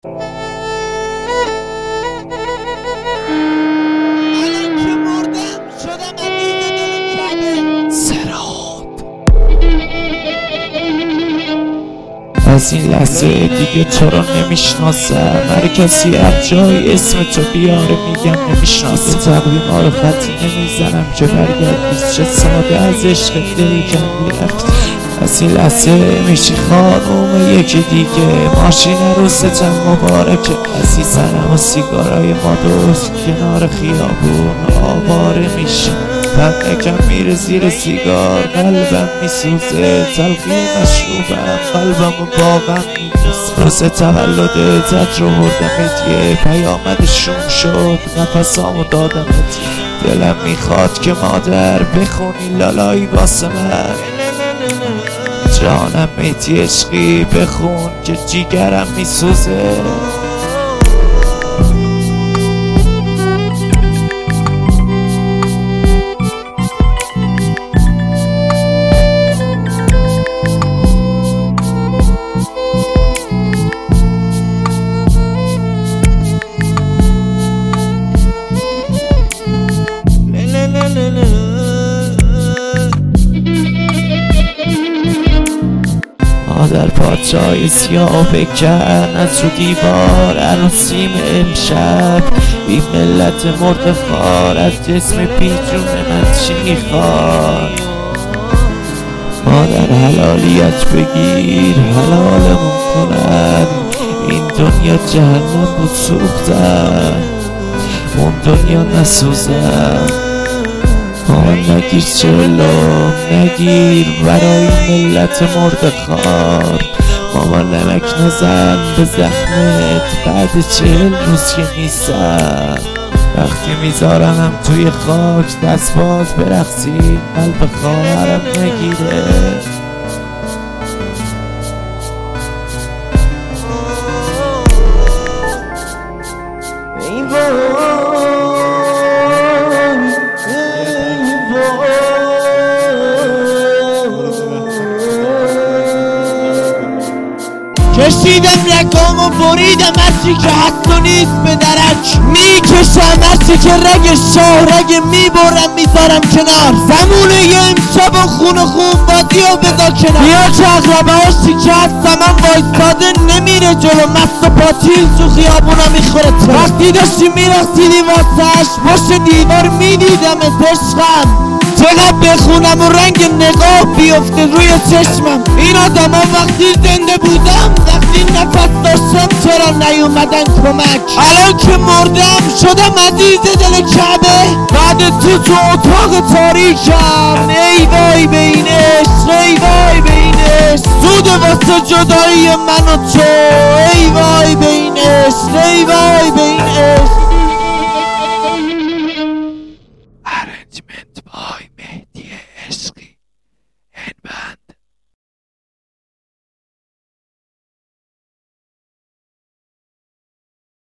از این لحظه دیگه تو رو نمیشناسم. هر کسی هر جای اسم تو بیاره میگم نمیشناسم. تقویم ها رو خطی نمیزنم که برگردی چه ساده از عشق دل کندی رفت. از این لحظه میشی خانوم یکی دیگه. ماشین عروستم مبارکه عزیزم و سیگارای ما دوست کنار خیابون آواره میشه. تنکم میره زیر سیگار قلبم میسوزه. تلخی مشروبم قلبمو واقعا میدوزه. روز تولدت رو بردمت یه پیامد شوم شد نفسامو دادمت. دلم میخواد که مادر بخونی لالایی واسه من. جانم میتی عشقی بخون که جیگرم میسوزه. مادر پادشاهی سیاه بکن از رو دیوار عروسیم امشب. این ملت مرد خوار از جسم بیجون من چی میخواد؟ مادر حلالیت بگیر حلالمون کنن. این دنیا جهنم بود سوختن اون دنیا نسوزن. مامان نگیر چلو نگیر برای ملت مرد خوار. مامان نمک نزن به زخمت بعد 40 روز که نیستم. وقتی میذارمم توی خاک دست باز برقصی قلب خواهرم نگیره. کشیدم رگامو بریدم هرچی که هست و نیست به درک میکشم. هرچی که رگ شاهرگ میبرم میذارم کنار. زمونه امشب و خون بادی و بذار کنار. بیا که اغربه ها شکست زمان وایستاده نمیره جلو. مست و پاچیل تو خیابونا میخوره تر. وقتی داشتی میرخصیدی واسهش پشت دیوار میدیدم عشقم. چقدر بخونم و رنگ نقاب بیفته روی چشمم. این آدم ها وقتی زنده بودم وقتی نفس داشتم چرا نیومدن کمک؟ الان که مردم شدم عزیز دل کعبه. بعد تو اتاق تاریکم. ای وای به این عشق ای وای به این عشق. زود واسه جدایی من و تو. ای وای به این عشق ای وای